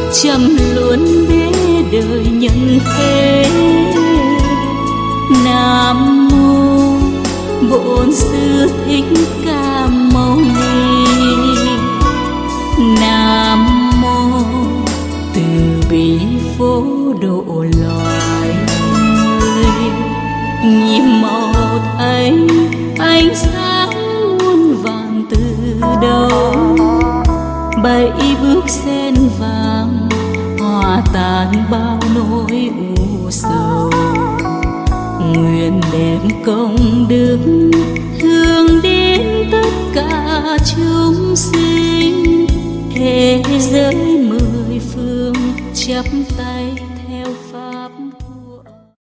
trầm luôn bế đời nhân thế. Nam mô Bổn Sư Thích Ca Mâu Ni. Nam mô Từ Bi Phổ Độ loài người. Nhiệm màu thấy ánh sáng muôn vàng từ đâu, bảy bước sen vàng hòa tan bao nỗi u sầu. Nguyện đem công đức hướng đến tất cả chúng sinh thế giới